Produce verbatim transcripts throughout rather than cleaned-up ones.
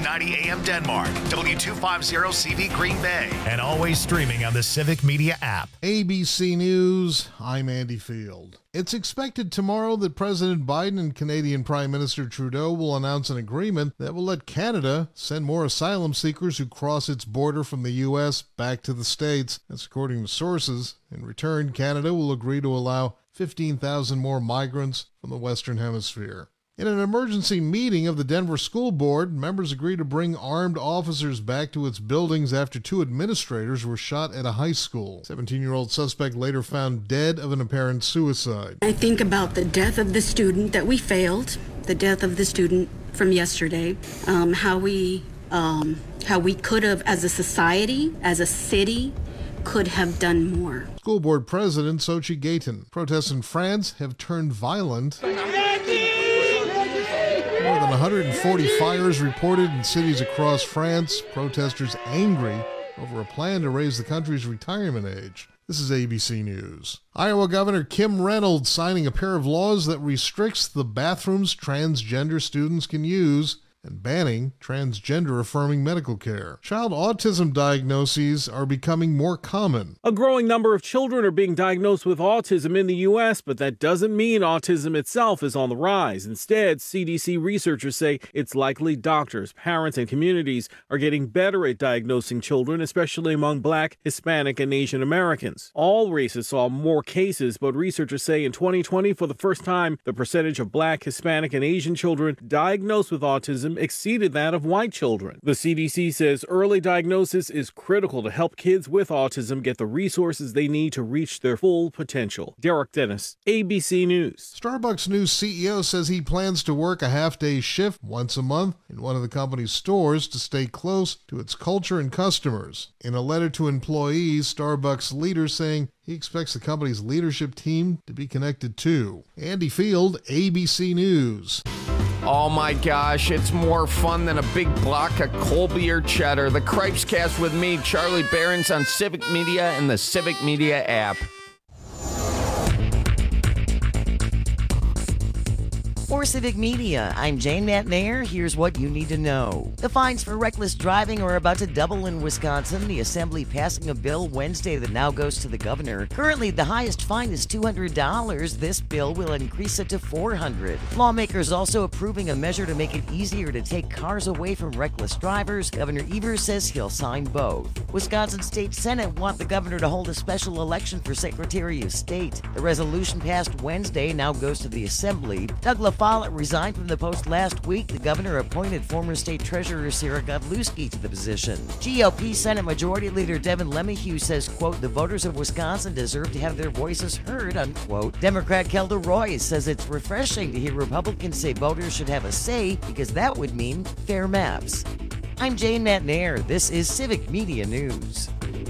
ninety A M Denmark, W two fifty C V Green Bay, and always streaming on the Civic Media app. A B C News, I'm Andy Field. It's expected tomorrow that President Biden and Canadian Prime Minister Trudeau will announce an agreement that will let Canada send more asylum seekers who cross its border from the U S back to the States. That's according to sources. In return, Canada will agree to allow fifteen thousand more migrants from the Western Hemisphere. In an emergency meeting of the Denver School Board, members agreed to bring armed officers back to its buildings after two administrators were shot at a high school. seventeen-year-old suspect later found dead of an apparent suicide. I think about the death of the student that we failed, the death of the student from yesterday, um, how we, um, how we could have, as a society, as a city, could have done more. School Board President Sochi Gayton. Protests in France have turned violent. More than one hundred forty fires reported in cities across France. Protesters angry over a plan to raise the country's retirement age. This is A B C News. Iowa Governor Kim Reynolds signing a pair of laws that restricts the bathrooms transgender students can use and banning transgender-affirming medical care. Child autism diagnoses are becoming more common. A growing number of children are being diagnosed with autism in the U S, but that doesn't mean autism itself is on the rise. Instead, C D C researchers say it's likely doctors, parents, and communities are getting better at diagnosing children, especially among Black, Hispanic, and Asian Americans. All races saw more cases, but researchers say in twenty twenty, for the first time, the percentage of Black, Hispanic, and Asian children diagnosed with autism exceeded that of white children. The C D C says early diagnosis is critical to help kids with autism get the resources they need to reach their full potential. Derek Dennis, A B C News. Starbucks' new C E O says he plans to work a half-day shift once a month in one of the company's stores to stay close to its culture and customers. In a letter to employees, Starbucks leader saying he expects the company's leadership team to be connected too. Andy Field, A B C News. Oh my gosh, it's more fun than a big block of Colby or cheddar. The Cripes Cast with me, Charlie Barons, on Civic Media and the Civic Media app. For Civic Media, I'm Jane Matnair. Here's what you need to know. The fines for reckless driving are about to double in Wisconsin. The Assembly passing a bill Wednesday that now goes to the governor. Currently, the highest fine is two hundred dollars. This bill will increase it to four hundred dollars. Lawmakers also approving a measure to make it easier to take cars away from reckless drivers. Governor Evers says he'll sign both. Wisconsin State Senate want the governor to hold a special election for Secretary of State. The resolution passed Wednesday now goes to the Assembly. Doug LaFollette resigned from the post last week. The governor appointed former state treasurer Sarah Godlewski to the position. G O P Senate Majority Leader Devin LeMahieu says, quote, the voters of Wisconsin deserve to have their voices heard, unquote. Democrat Kelda Roy says it's refreshing to hear Republicans say voters should have a say because that would mean fair maps. I'm Jane Matnair. This is Civic Media News.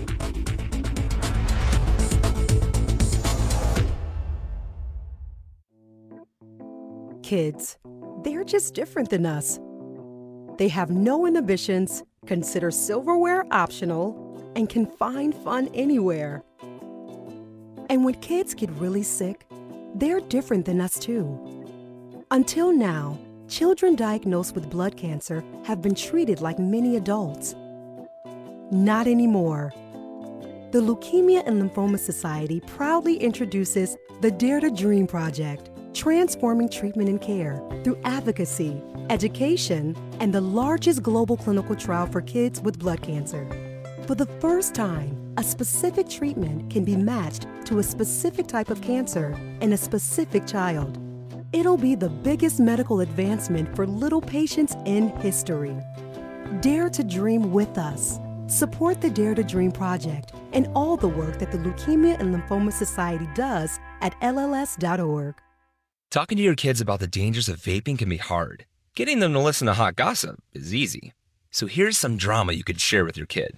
Kids, they're just different than us. They have no inhibitions, consider silverware optional, and can find fun anywhere. And when kids get really sick, they're different than us too. Until now, children diagnosed with blood cancer have been treated like many adults. Not anymore. The Leukemia and Lymphoma Society proudly introduces the Dare to Dream Project, transforming treatment and care through advocacy, education, and the largest global clinical trial for kids with blood cancer. For the first time, a specific treatment can be matched to a specific type of cancer in a specific child. It'll be the biggest medical advancement for little patients in history. Dare to dream with us. Support the Dare to Dream Project and all the work that the Leukemia and Lymphoma Society does at L L S dot org. Talking to your kids about the dangers of vaping can be hard. Getting them to listen to hot gossip is easy. So here's some drama you could share with your kid.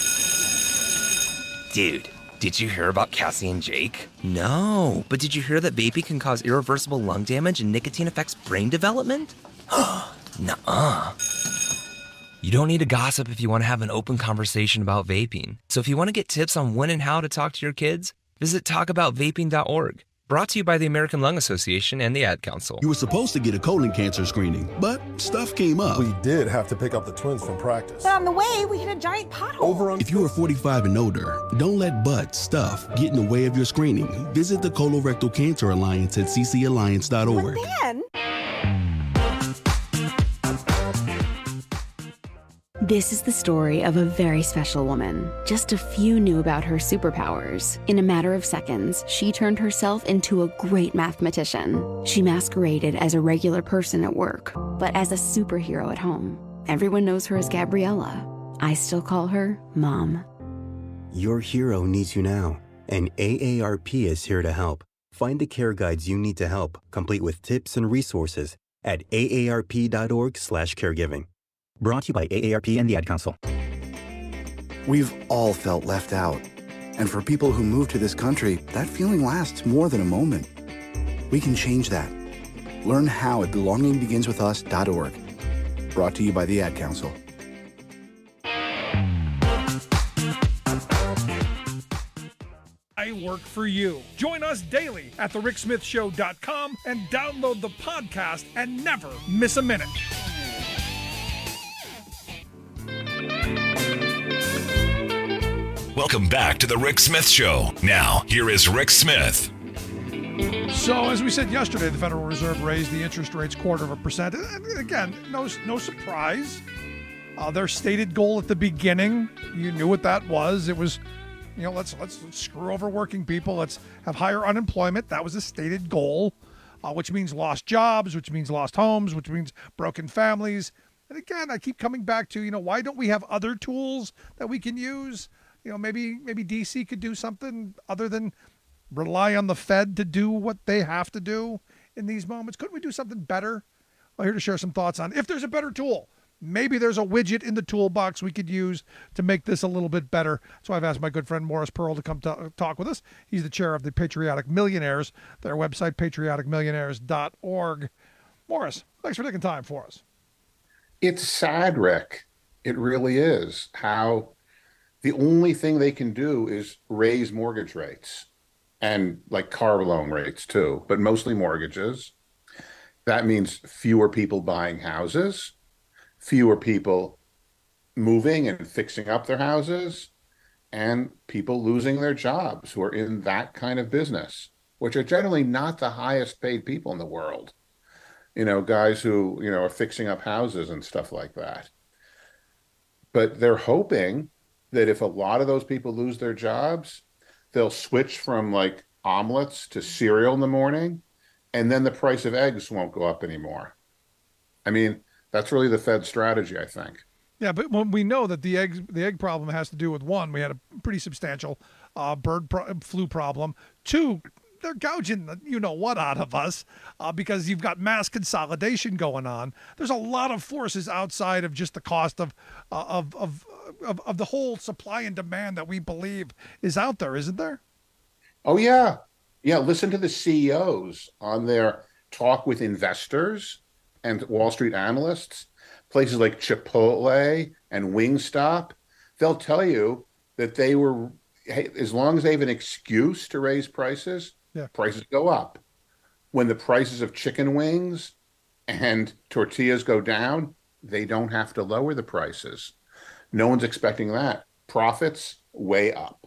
Dude, did you hear about Cassie and Jake? No, but did you hear that vaping can cause irreversible lung damage and nicotine affects brain development? Nuh-uh. You don't need to gossip if you want to have an open conversation about vaping. So if you want to get tips on when and how to talk to your kids, visit talk about vaping dot org. Brought to you by the American Lung Association and the Ad Council. You were supposed to get a colon cancer screening, but stuff came up. We did have to pick up the twins from practice. But on the way, we hit a giant pothole. Over on If you are forty-five and older, don't let butt stuff get in the way of your screening. Visit the Colorectal Cancer Alliance at c c alliance dot org. But then... This is the story of a very special woman. Just a few knew about her superpowers. In a matter of seconds, she turned herself into a great mathematician. She masqueraded as a regular person at work, but as a superhero at home. Everyone knows her as Gabriella. I still call her Mom. Your hero needs you now, and A A R P is here to help. Find the care guides you need to help, complete with tips and resources at A A R P dot org slash caregiving. Brought to you by A A R P and the Ad Council. We've all felt left out. And for people who move to this country, that feeling lasts more than a moment. We can change that. Learn how at belonging begins with us dot org. Brought to you by the Ad Council. I work for you. Join us daily at the rick smith show dot com and download the podcast and never miss a minute. Welcome back to the Rick Smith Show. Now, here is Rick Smith. So, as we said yesterday, the Federal Reserve raised the interest rates quarter of a percent. And again, no, no surprise. Uh, their stated goal at the beginning, you knew what that was. It was, you know, let's let's, let's screw over working people. Let's have higher unemployment. That was a stated goal, uh, which means lost jobs, which means lost homes, which means broken families. And again, I keep coming back to, you know, why don't we have other tools that we can use? You know, maybe maybe D C could do something other than rely on the Fed to do what they have to do in these moments. Couldn't we do something better? I'm here to share some thoughts on if there's a better tool. Maybe there's a widget in the toolbox we could use to make this a little bit better. So I've asked my good friend Morris Pearl to come to talk with us. He's the chair of the Patriotic Millionaires, their website, patriotic millionaires dot org. Morris, thanks for taking time for us. It's sad, Rick. It really is. How the only thing they can do is raise mortgage rates and like car loan rates too, but mostly mortgages. That means fewer people buying houses, fewer people moving and fixing up their houses, and people losing their jobs who are in that kind of business, which are generally not the highest paid people in the world. You know, guys who, you know, are fixing up houses and stuff like that. But they're hoping that if a lot of those people lose their jobs, they'll switch from like omelets to cereal in the morning, and then the price of eggs won't go up anymore. I mean, that's really the Fed strategy, I think. Yeah, but when we know that the egg the egg problem has to do with, one, we had a pretty substantial uh, bird pro- flu problem. Two, they're gouging the you know what out of us uh, because you've got mass consolidation going on. There's a lot of forces outside of just the cost of uh, of, of of of the whole supply and demand that we believe is out there, isn't there? Oh yeah, yeah. Listen to the C E Os on their talk with investors and Wall Street analysts. Places like Chipotle and Wingstop, they'll tell you that they were, hey, as long as they have an excuse to raise prices, yeah. prices go up. When the prices of chicken wings and tortillas go down, they don't have to lower the prices. No one's expecting that. Profits way up.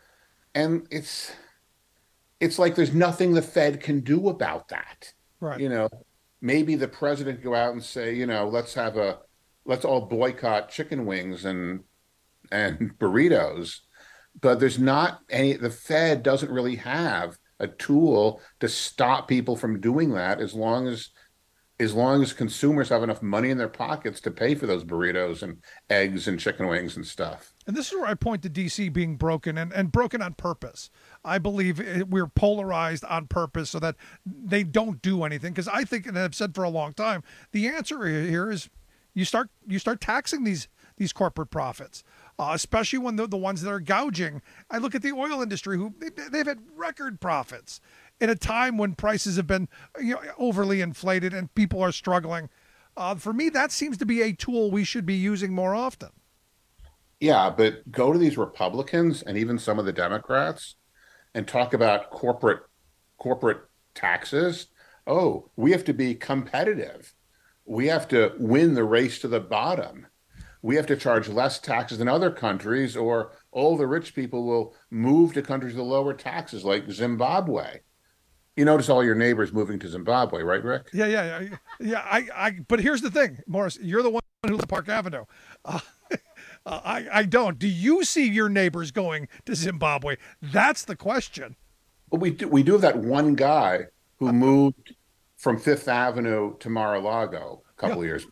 And it's it's like there's nothing the Fed can do about that. Right. You know, maybe the president go out and say, you know, let's have a, let's all boycott chicken wings and and burritos. But there's not any, the Fed doesn't really have a tool to stop people from doing that as long as as long as consumers have enough money in their pockets to pay for those burritos and eggs and chicken wings and stuff. And this is where I point to D C being broken and, and broken on purpose. I believe it, we're polarized on purpose so that they don't do anything. Because I think, and I've said for a long time, the answer here is you start you start taxing these these corporate profits, uh, especially when the, the ones that are gouging. I look at the oil industry, who they, they've had record profits in a time when prices have been, you know, overly inflated and people are struggling. Uh, for me, that seems to be a tool we should be using more often. Yeah, but go to these Republicans and even some of the Democrats and talk about corporate corporate taxes. Oh, we have to be competitive. We have to win the race to the bottom. We have to charge less taxes than other countries, or all the rich people will move to countries with lower taxes, like Zimbabwe. You notice all your neighbors moving to Zimbabwe, right, Rick? Yeah, yeah, yeah. yeah I, I. But here's the thing, Morris. You're the one who lives in Park Avenue. Uh, uh, I, I don't. Do you see your neighbors going to Zimbabwe? That's the question. Well, we do. We do have that one guy who moved from Fifth Avenue to Mar-a-Lago a couple of years.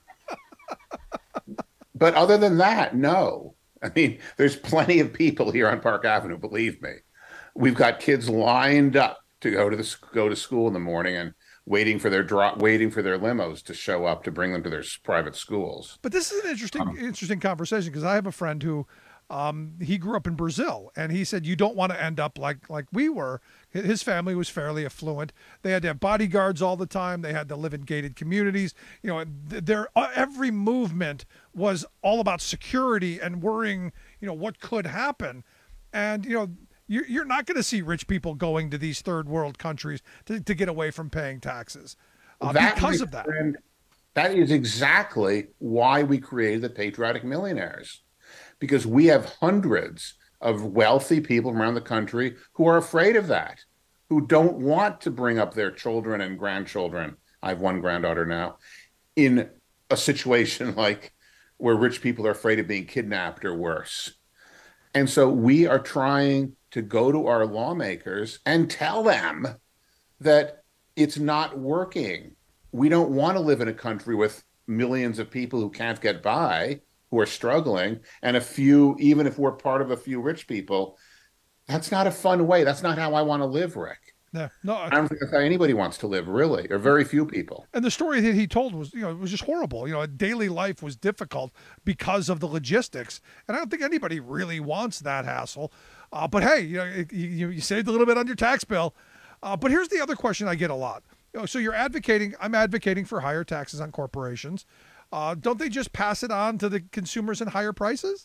But other than that, no. I mean, there's plenty of people here on Park Avenue. Believe me, we've got kids lined up to go to the go to school in the morning and waiting for their drop, waiting for their limos to show up to bring them to their private schools. But this is an interesting, um, interesting conversation, because I have a friend who, um, he grew up in Brazil, and he said you don't want to end up like like we were. His family was fairly affluent. They had to have bodyguards all the time. They had to live in gated communities. You know, their every movement was all about security and worrying, you know, what could happen. And you know, you're not going to see rich people going to these third world countries to, to get away from paying taxes uh, that, because of that. Friend, that is exactly why we created the Patriotic Millionaires, because we have hundreds of wealthy people around the country who are afraid of that, who don't want to bring up their children and grandchildren. I have one granddaughter now in a situation like where rich people are afraid of being kidnapped or worse. And so we are trying to go to our lawmakers and tell them that it's not working. We don't want to live in a country with millions of people who can't get by, who are struggling, and a few, even if we're part of a few rich people. That's not a fun way. That's not how I want to live, Rick. No, no, I don't think that's how anybody wants to live, really, or very few people. And the story that he told was, you know, it was just horrible. You know, daily life was difficult because of the logistics, and I don't think anybody really wants that hassle. Uh, but hey, you know, you, you saved a little bit on your tax bill. Uh, but here's the other question I get a lot. You know, so you're advocating, I'm advocating for higher taxes on corporations. Uh, don't they just pass it on to the consumers in higher prices?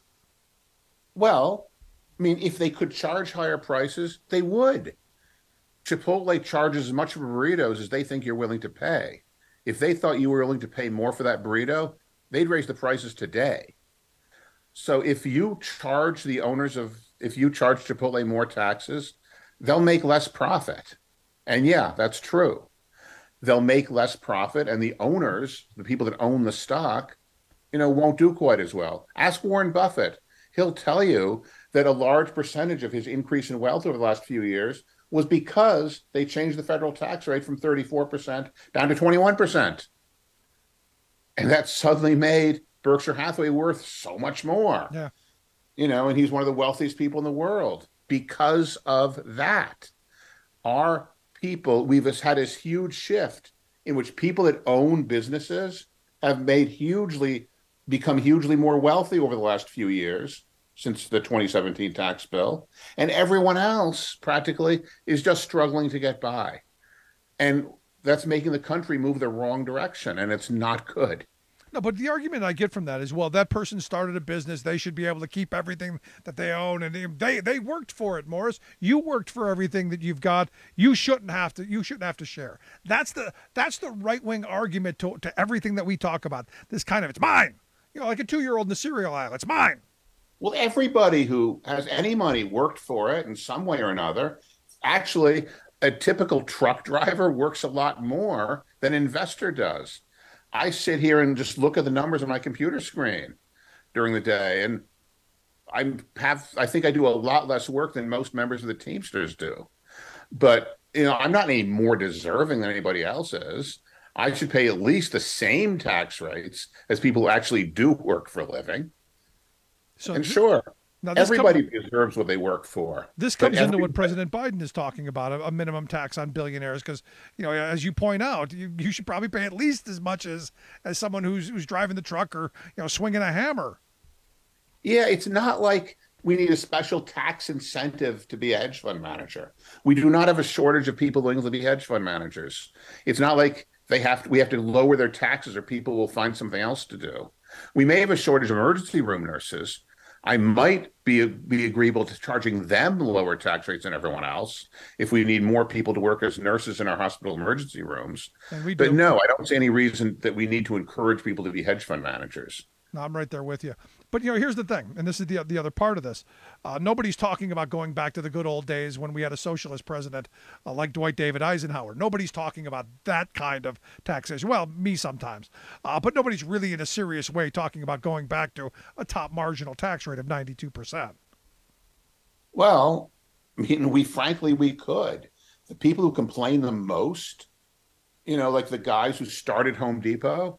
Well, I mean, if they could charge higher prices, they would. Chipotle charges as much for burritos as they think you're willing to pay. If they thought you were willing to pay more for that burrito, they'd raise the prices today. So if you charge the owners of, if you charge Chipotle more taxes, they'll make less profit. And yeah, that's true. They'll make less profit, and the owners, the people that own the stock, you know, won't do quite as well. Ask Warren Buffett. He'll tell you that a large percentage of his increase in wealth over the last few years was because they changed the federal tax rate from thirty-four percent down to twenty-one percent. And that suddenly made Berkshire Hathaway worth so much more. Yeah. You know, and he's one of the wealthiest people in the world because of that. Our people, we've had this huge shift in which people that own businesses have made hugely, become hugely more wealthy over the last few years since the twenty seventeen tax bill. And everyone else practically is just struggling to get by. And that's making the country move the wrong direction, and it's not good. No, but the argument I get from that is, well, that person started a business. They should be able to keep everything that they own, and they, they they worked for it, Morris. You worked for everything that you've got. You shouldn't have to. You shouldn't have to share. That's the that's the right wing argument to to everything that we talk about. This kind of, it's mine. You know, like a two year old in the cereal aisle. It's mine. Well, everybody who has any money worked for it in some way or another. Actually, a typical truck driver works a lot more than an investor does. I sit here and just look at the numbers on my computer screen during the day, and I have I think I do a lot less work than most members of the Teamsters do. But you know, I'm not any more deserving than anybody else is. I should pay at least the same tax rates as people who actually do work for a living. So and sure, now everybody comes, deserves what they work for. This comes into what President Biden is talking about, a, a minimum tax on billionaires, because, you know, as you point out, you, you should probably pay at least as much as as someone who's who's driving the truck or, you know, swinging a hammer. Yeah, it's not like we need a special tax incentive to be a hedge fund manager. We do not have a shortage of people willing to be hedge fund managers. It's not like they have to, we have to lower their taxes or people will find something else to do. We may have a shortage of emergency room nurses, I might be be agreeable to charging them lower tax rates than everyone else if we need more people to work as nurses in our hospital emergency rooms. And we but do. no, I don't see any reason that we need to encourage people to be hedge fund managers. No, I'm right there with you. But, you know, here's the thing, and this is the the other part of this. Uh, nobody's talking about going back to the good old days when we had a socialist president uh, like Dwight David Eisenhower. Nobody's talking about that kind of taxation. Well, me sometimes. Uh, but nobody's really in a serious way talking about going back to a top marginal tax rate of ninety-two percent. Well, I mean, we frankly, we could. The people who complain the most, you know, like the guys who started Home Depot,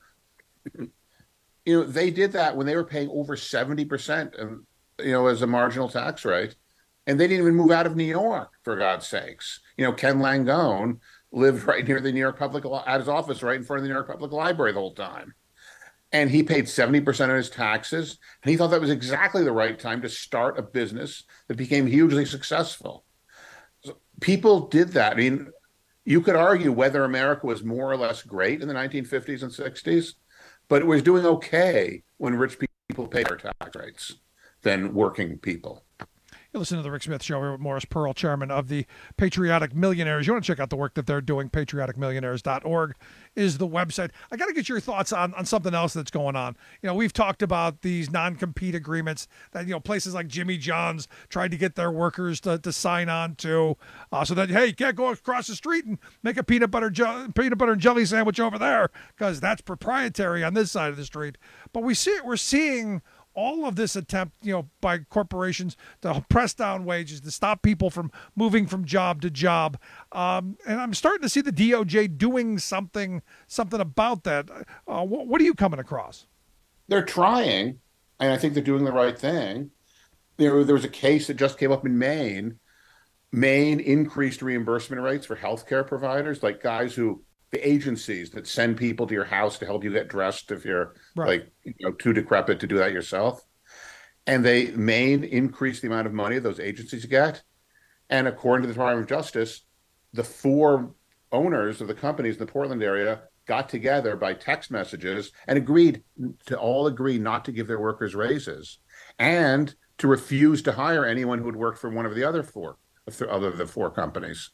you know, they did that when they were paying over seventy percent, of, you know, as a marginal tax rate. And they didn't even move out of New York, for God's sakes. You know, Ken Langone lived right near the New York Public, at his office right in front of the New York Public Library the whole time. And he paid seventy percent of his taxes. And he thought that was exactly the right time to start a business that became hugely successful. So people did that. I mean, you could argue whether America was more or less great in the nineteen fifties and sixties, but it was doing okay when rich people paid their tax rates than working people. You listen to the Rick Smith Show here with Morris Pearl, chairman of the Patriotic Millionaires. You want to check out the work that they're doing. patriotic millionaires dot org is the website. I got to get your thoughts on, on something else that's going on. You know, we've talked about these non-compete agreements that, you know, places like Jimmy John's tried to get their workers to, to sign on to, uh, so that, hey, you can't go across the street and make a peanut butter je- peanut butter and jelly sandwich over there because that's proprietary on this side of the street. But we see we're seeing all of this attempt, you know, by corporations to press down wages, to stop people from moving from job to job. Um, and I'm starting to see the D O J doing something, something about that. Uh, what, what are you coming across? They're trying, and I think they're doing the right thing. There, there was a case that just came up in Maine. Maine increased reimbursement rates for healthcare providers, like guys who, the agencies that send people to your house to help you get dressed if you're right. like, you know, too decrepit to do that yourself. And they, Maine increased the amount of money those agencies get. And according to the Department of Justice, the four owners of the companies in the Portland area got together by text messages and agreed to all agree not to give their workers raises and to refuse to hire anyone who would work for one of the other four, other the four companies.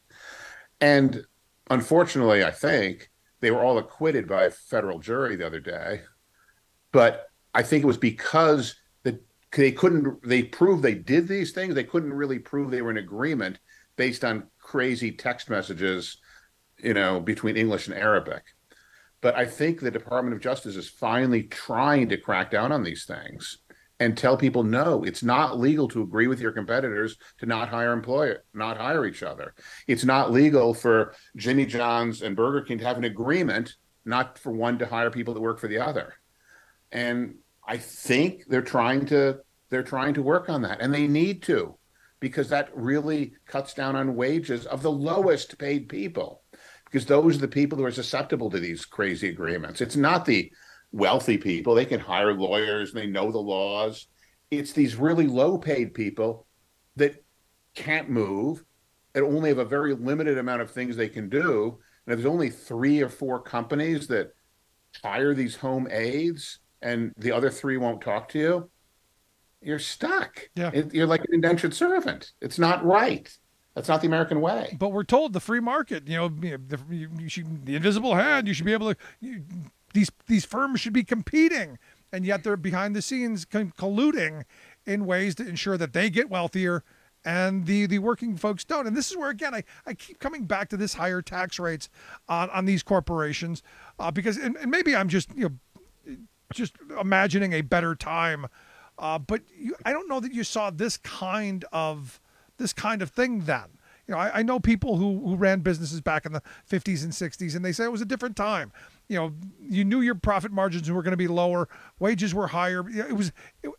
And unfortunately, I think they were all acquitted by a federal jury the other day. But I think it was because the, they couldn't, they proved they did these things. They couldn't really prove they were in agreement based on crazy text messages, you know, between English and Arabic. But I think the Department of Justice is finally trying to crack down on these things and tell people, no, it's not legal to agree with your competitors to not hire employer, not hire each other. It's not legal for Jimmy John's and Burger King to have an agreement, not for one to hire people that work for the other. And I think they're trying to they're trying to work on that, and they need to, because that really cuts down on wages of the lowest paid people, because those are the people who are susceptible to these crazy agreements. It's not the wealthy people. They can hire lawyers and they know the laws. It's these really low paid people that can't move and only have a very limited amount of things they can do. And if there's only three or four companies that hire these home aides and the other three won't talk to you, you're stuck. Yeah. It, you're like an indentured servant. It's not right. That's not the American way. But we're told the free market, you know, the, you, you should, the invisible hand, you should be able to, you, These these firms should be competing, and yet they're behind the scenes colluding in ways to ensure that they get wealthier and the, the working folks don't. And this is where, again, I, I keep coming back to this higher tax rates on, on these corporations uh, because, and, and maybe I'm just, you know, just imagining a better time, uh, but you, I don't know that you saw this kind of this kind of thing then. You know, I, I know people who, who ran businesses back in the fifties and sixties, and they say it was a different time. You know, you knew your profit margins were going to be lower, wages were higher. It was it,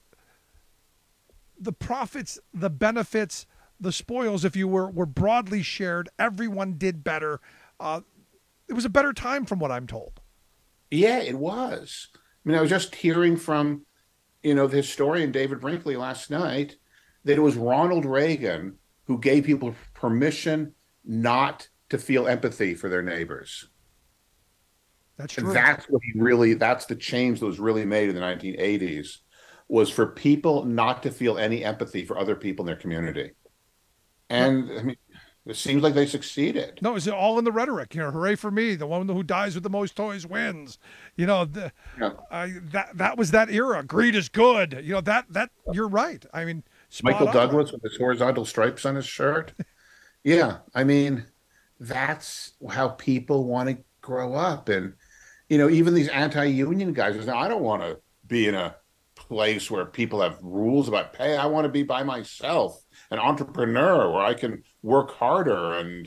the profits, the benefits, the spoils, if you were, were broadly shared. Everyone did better. Uh, it was a better time, from what I'm told. Yeah, it was. I mean, I was just hearing from, you know, the historian David Brinkley last night that it was Ronald Reagan who gave people permission not to feel empathy for their neighbors. That's true. And that's what he really, that's the change that was really made in the nineteen eighties, was for people not to feel any empathy for other people in their community. And I mean, it seems like they succeeded. No, it's all in the rhetoric. You know, hooray for me! The one who dies with the most toys wins. You know, the, yeah. uh, that that was that era. Greed is good. You know that that you're right. I mean, Michael on. Douglas with his horizontal stripes on his shirt. Yeah, I mean, that's how people want to grow up. And you know, even these anti-union guys say, I don't want to be in a place where people have rules about pay. I want to be by myself, an entrepreneur where I can work harder and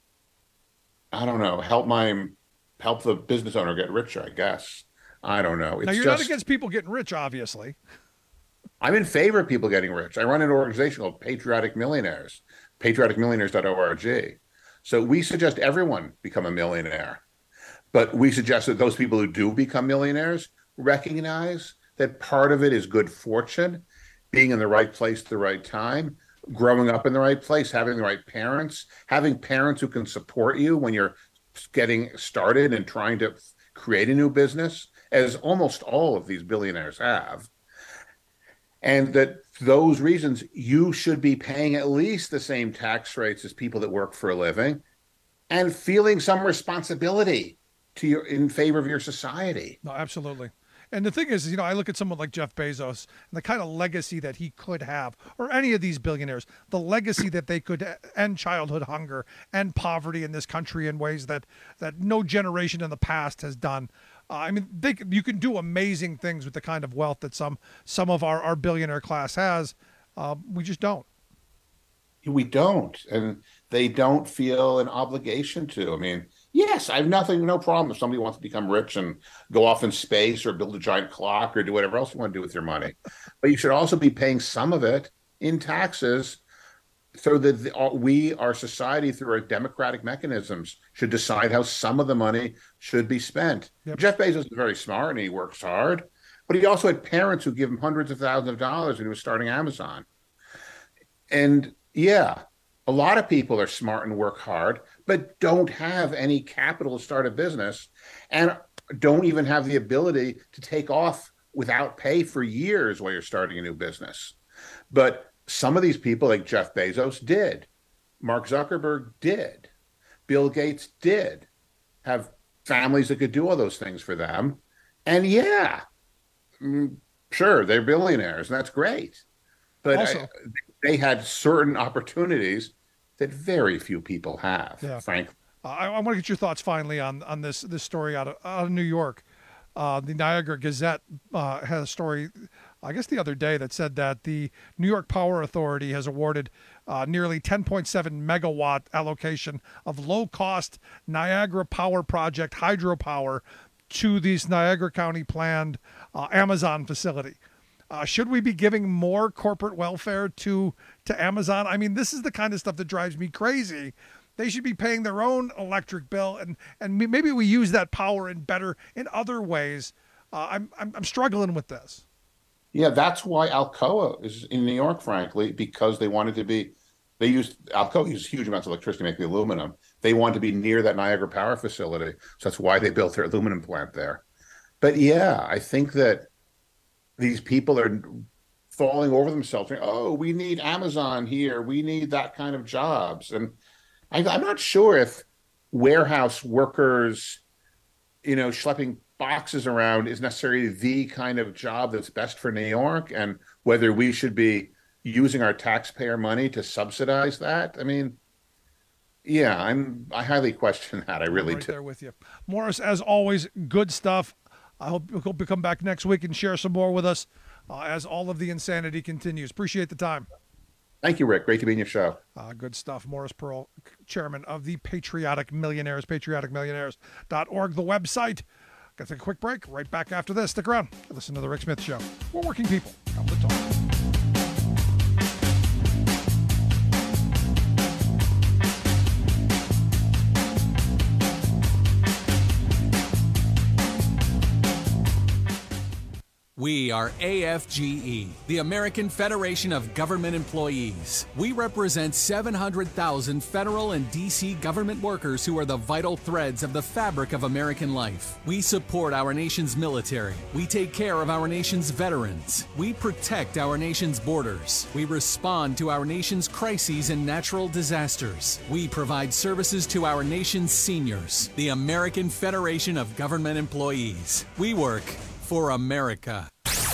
I don't know, help my help the business owner get richer, I guess. I don't know. It's now you're just, not against people getting rich, obviously. I'm in favor of people getting rich. I run an organization called Patriotic Millionaires, patriotic millionaires dot org. So we suggest everyone become a millionaire. But we suggest that those people who do become millionaires recognize that part of it is good fortune, being in the right place at the right time, growing up in the right place, having the right parents, having parents who can support you when you're getting started and trying to create a new business, as almost all of these billionaires have. And that for those reasons, you should be paying at least the same tax rates as people that work for a living and feeling some responsibility to your in favor of your society. No, absolutely. And the thing is, you know, I look at someone like Jeff Bezos and the kind of legacy that he could have, or any of these billionaires, the legacy that they could end childhood hunger and poverty in this country in ways that that no generation in the past has done. Uh, I mean, they, you can do amazing things with the kind of wealth that some some of our, our billionaire class has. Uh, we just don't. We don't. And they don't feel an obligation to. I mean, yes, I have nothing, no problem if somebody wants to become rich and go off in space or build a giant clock or do whatever else you want to do with your money. But you should also be paying some of it in taxes so that the, we, our society, through our democratic mechanisms, should decide how some of the money should be spent. Yep. Jeff Bezos is very smart and he works hard, but he also had parents who give him hundreds of thousands of dollars when he was starting Amazon. And yeah, a lot of people are smart and work hard, but don't have any capital to start a business and don't even have the ability to take off without pay for years while you're starting a new business. But some of these people, like Jeff Bezos, did. Mark Zuckerberg did. Bill Gates did have families that could do all those things for them. And yeah, sure, they're billionaires, and that's great. But also, I, they had certain opportunities that very few people have, yeah. frankly. Uh, I, I want to get your thoughts finally on on this this story out of, out of New York. Uh, the Niagara Gazette uh, had a story, I guess the other day, that said that the New York Power Authority has awarded uh, nearly ten point seven megawatt allocation of low-cost Niagara Power Project hydropower to this Niagara County planned uh, Amazon facility. Uh, should we be giving more corporate welfare to to Amazon? I mean, this is the kind of stuff that drives me crazy. They should be paying their own electric bill, and and maybe we use that power in better in other ways. Uh, I'm, I'm I'm struggling with this. Yeah, that's why Alcoa is in New York, frankly, because they wanted to be. They used Alcoa used huge amounts of electricity to make the aluminum. They wanted to be near that Niagara Power facility, so that's why they built their aluminum plant there. But yeah, I think that these people are falling over themselves. Saying, oh, we need Amazon here. We need that kind of jobs. And I, I'm not sure if warehouse workers, you know, schlepping boxes around is necessarily the kind of job that's best for New York, and whether we should be using our taxpayer money to subsidize that. I mean, yeah, I'm, I highly question that. I really I'm right do. There with you. Morris, as always, good stuff. I hope, hope you come back next week and share some more with us uh, as all of the insanity continues. Appreciate the time. Thank you, Rick. Great to be in your show. Uh, good stuff. Morris Pearl, chairman of the Patriotic Millionaires, patriotic millionaires dot org, the website. Got to take a quick break. Right back after this. Stick around. Listen to The Rick Smith Show. We're working people. Come to talk. We are A F G E, the American Federation of Government Employees. We represent seven hundred thousand federal and D C government workers who are the vital threads of the fabric of American life. We support our nation's military. We take care of our nation's veterans. We protect our nation's borders. We respond to our nation's crises and natural disasters. We provide services to our nation's seniors. The American Federation of Government Employees. We work for America.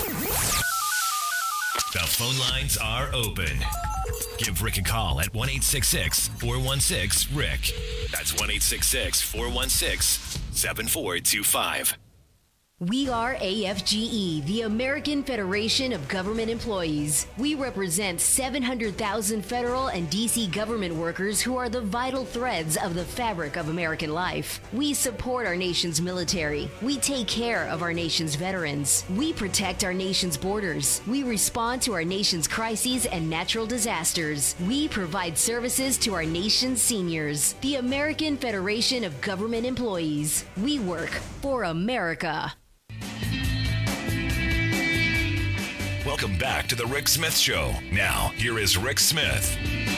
The phone lines are open. Give Rick a call at one eight six six, four one six, Rick. That's one eight six six, four one six, seven four two five. We are A F G E, the American Federation of Government Employees. We represent seven hundred thousand federal and D C government workers who are the vital threads of the fabric of American life. We support our nation's military. We take care of our nation's veterans. We protect our nation's borders. We respond to our nation's crises and natural disasters. We provide services to our nation's seniors. The American Federation of Government Employees. We work for America. Welcome back to the Rick Smith Show. Now, here is Rick Smith.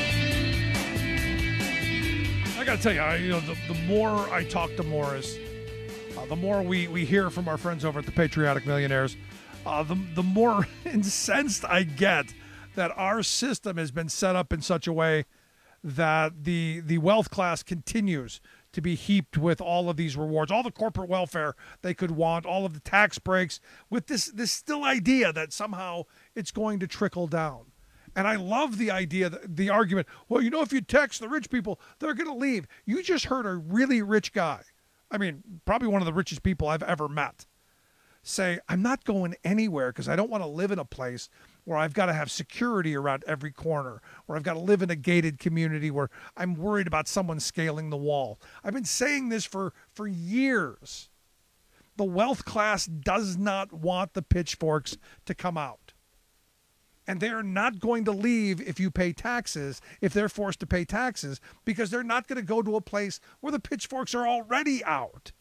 I got to tell you, I, you know, the, the more I talk to Morris, uh, the more we, we hear from our friends over at the Patriotic Millionaires, uh, the, the more incensed I get that our system has been set up in such a way that the the wealth class continues to be heaped with all of these rewards, all the corporate welfare they could want, all of the tax breaks, with this this still idea that somehow it's going to trickle down. And I love the idea, the argument, well, you know, if you tax the rich people, they're going to leave. You just heard a really rich guy, I mean, probably one of the richest people I've ever met, say, I'm not going anywhere because I don't want to live in a place where I've got to have security around every corner, where I've got to live in a gated community where I'm worried about someone scaling the wall. I've been saying this for, for years. The wealth class does not want the pitchforks to come out. And they are not going to leave if you pay taxes, if they're forced to pay taxes, because they're not going to go to a place where the pitchforks are already out.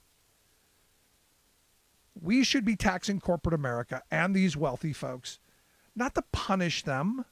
We should be taxing corporate America and these wealthy folks, not to punish them,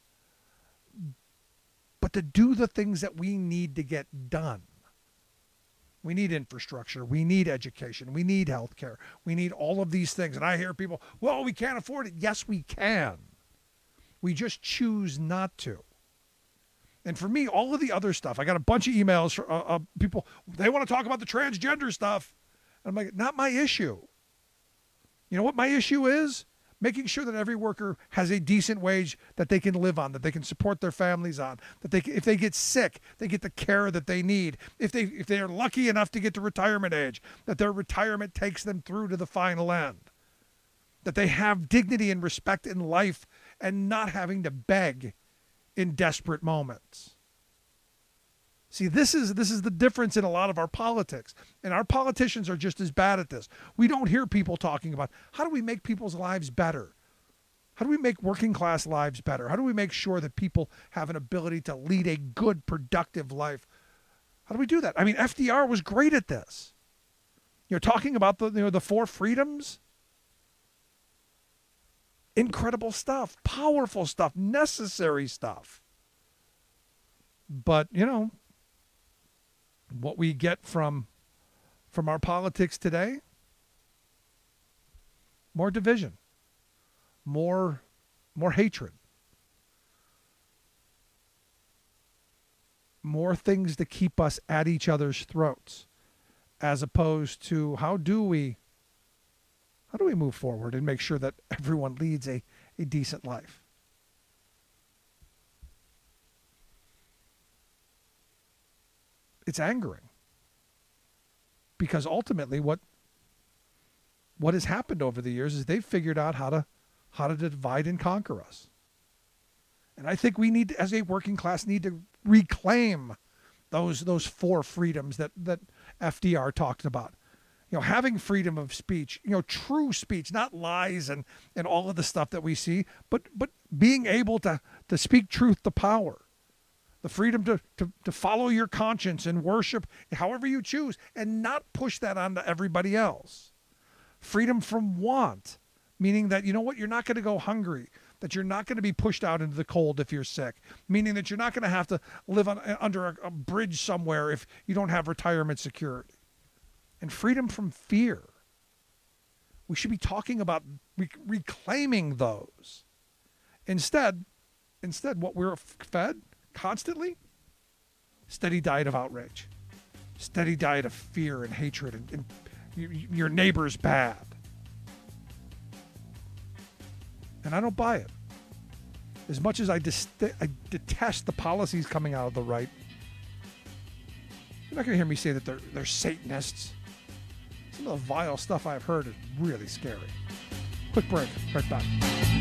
but to do the things that we need to get done. We need infrastructure. We need education. We need healthcare. We need all of these things. And I hear people, well, we can't afford it. Yes, we can. We just choose not to. And for me, all of the other stuff, I got a bunch of emails from uh, uh, people, they want to talk about the transgender stuff. And I'm like, not my issue. You know what my issue is? Making sure that every worker has a decent wage that they can live on, that they can support their families on, that they, if they get sick, they get the care that they need. If they if they are lucky enough to get to retirement age, that their retirement takes them through to the final end. That they have dignity and respect in life and not having to beg in desperate moments. See, this is this is the difference in a lot of our politics. And our politicians are just as bad at this. We don't hear people talking about how do we make people's lives better? How do we make working class lives better? How do we make sure that people have an ability to lead a good, productive life? How do we do that? I mean, F D R was great at this. You're talking about the you know the four freedoms. Incredible stuff, powerful stuff, necessary stuff. But, you know, what we get from from our politics today, more division, more more hatred, more things to keep us at each other's throats, as opposed to how do we how do we move forward and make sure that everyone leads a, a decent life. It's angering, because ultimately what what has happened over the years is they've figured out how to how to divide and conquer us. And I think we need, as a working class, need to reclaim those those four freedoms that that F D R talked about. You know, having freedom of speech, you know, true speech, not lies and and all of the stuff that we see, but but being able to to speak truth to power. The freedom to, to, to follow your conscience and worship however you choose and not push that onto everybody else. Freedom from want, meaning that, you know what, you're not going to go hungry, that you're not going to be pushed out into the cold if you're sick, meaning that you're not going to have to live on, under a, a bridge somewhere if you don't have retirement security. And freedom from fear. We should be talking about rec- reclaiming those. Instead, instead, what we're fed constantly, steady diet of outrage, steady diet of fear and hatred, and, and y- your neighbor's bad. And I don't buy it. As much as I, dist- I detest the policies coming out of the right, you're not going to hear me say that they're, they're Satanists. Some of the vile stuff I've heard is really scary. Quick break. Right back.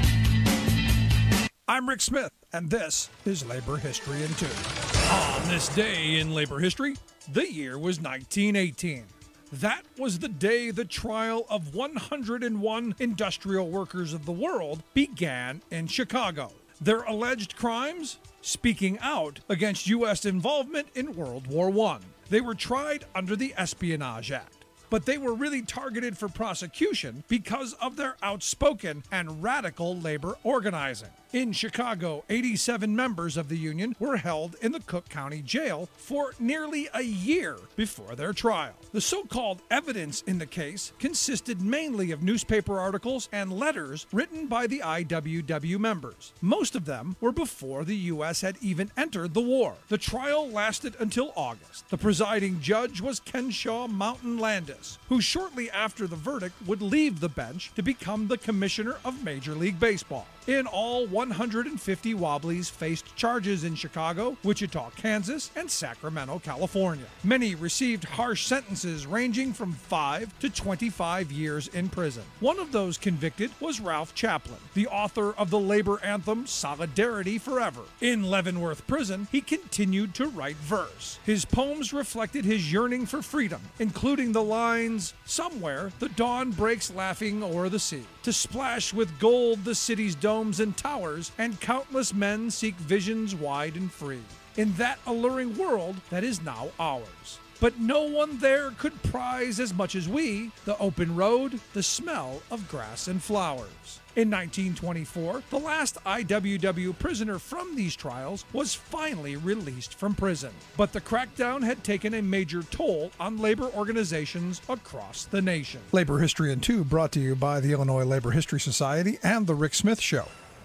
I'm Rick Smith, and this is Labor History in Two. On this day in labor history, the year was nineteen eighteen. That was the day the trial of one hundred one industrial workers of the world began in Chicago. Their alleged crimes? Speaking out against U S involvement in World War One. They were tried under the Espionage Act. But they were really targeted for prosecution because of their outspoken and radical labor organizing. In Chicago, eighty-seven members of the union were held in the Cook County Jail for nearly a year before their trial. The so-called evidence in the case consisted mainly of newspaper articles and letters written by the I W W members. Most of them were before the U S had even entered the war. The trial lasted until August. The presiding judge was Kenshaw Mountain Landis, who shortly after the verdict would leave the bench to become the commissioner of Major League Baseball. In all, one hundred fifty Wobblies faced charges in Chicago, Wichita, Kansas, and Sacramento, California. Many received harsh sentences ranging from five to twenty-five years in prison. One of those convicted was Ralph Chaplin, the author of the labor anthem Solidarity Forever. In Leavenworth Prison, he continued to write verse. His poems reflected his yearning for freedom, including the lines, "Somewhere the dawn breaks laughing o'er the sea. To splash with gold the city's domes and towers, and countless men seek visions wide and free. In that alluring world that is now ours. But no one there could prize as much as we the open road, the smell of grass and flowers." In nineteen twenty-four, the last I W W prisoner from these trials was finally released from prison. But the crackdown had taken a major toll on labor organizations across the nation. Labor History in Two brought to you by the Illinois Labor History Society and The Rick Smith Show.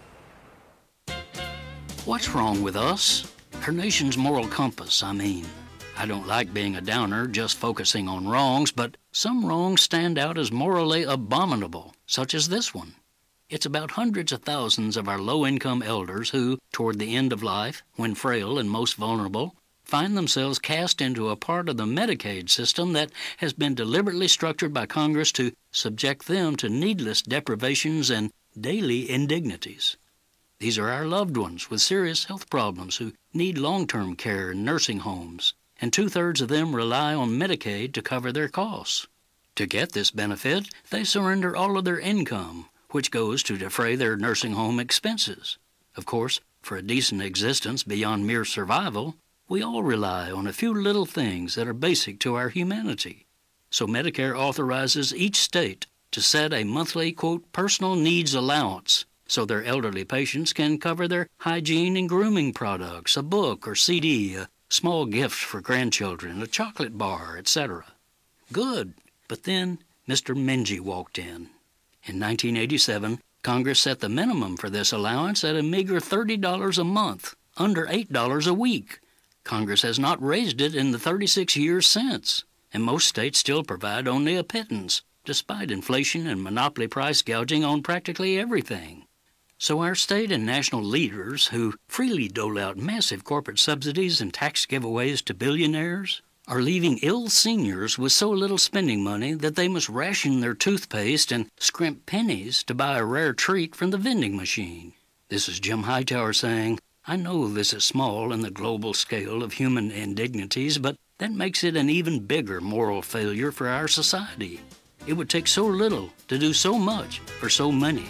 What's wrong with us? Our nation's moral compass, I mean. I don't like being a downer, just focusing on wrongs, but some wrongs stand out as morally abominable, such as this one. It's about hundreds of thousands of our low-income elders who, toward the end of life, when frail and most vulnerable, find themselves cast into a part of the Medicaid system that has been deliberately structured by Congress to subject them to needless deprivations and daily indignities. These are our loved ones with serious health problems who need long-term care in nursing homes, and two-thirds of them rely on Medicaid to cover their costs. To get this benefit, they surrender all of their income, which goes to defray their nursing home expenses. Of course, for a decent existence beyond mere survival, we all rely on a few little things that are basic to our humanity. So Medicare authorizes each state to set a monthly, quote, personal needs allowance so their elderly patients can cover their hygiene and grooming products, a book or C D, a small gift for grandchildren, a chocolate bar, et cetera. Good. But then Mister Mingy walked in. In nineteen eighty-seven, Congress set the minimum for this allowance at a meager thirty dollars a month, under eight dollars a week. Congress has not raised it in the thirty-six years since, and most states still provide only a pittance, despite inflation and monopoly price gouging on practically everything. So our state and national leaders, who freely dole out massive corporate subsidies and tax giveaways to billionaires, are leaving ill seniors with so little spending money that they must ration their toothpaste and scrimp pennies to buy a rare treat from the vending machine. This is Jim Hightower saying, I know this is small in the global scale of human indignities, but that makes it an even bigger moral failure for our society. It would take so little to do so much for so many.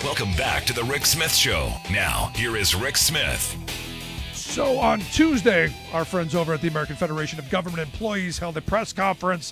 Welcome back to the Rick Smith Show. Now, here is Rick Smith. So on Tuesday, our friends over at the American Federation of Government Employees held a press conference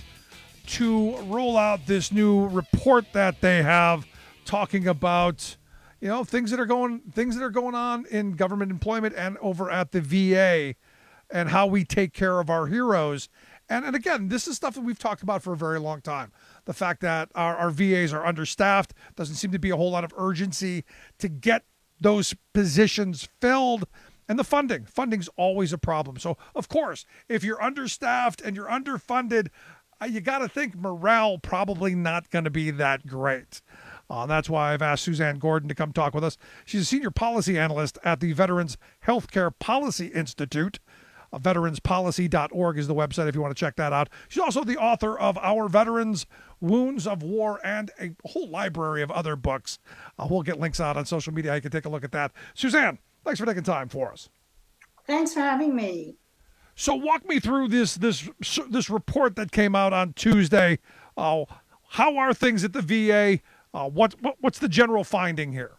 to roll out this new report that they have talking about, you know, things that are going things that are going on in government employment and over at the V A and how we take care of our heroes. And, and again, this is stuff that we've talked about for a very long time. The fact that our, our V As are understaffed, doesn't seem to be a whole lot of urgency to get those positions filled. And the funding. Funding's always a problem. So, of course, if you're understaffed and you're underfunded, uh, you got to think morale probably not going to be that great. Uh, that's why I've asked Suzanne Gordon to come talk with us. She's a senior policy analyst at the Veterans Healthcare Policy Institute. Uh, veterans policy dot org is the website if you want to check that out. She's also the author of Our Veterans, Wounds of War, and a whole library of other books. Uh, we'll get links out on social media. You can take a look at that. Suzanne, thanks for taking time for us. Thanks for having me. So walk me through this this this report that came out on Tuesday. Uh, how are things at the V A? Uh, what, what what's the general finding here?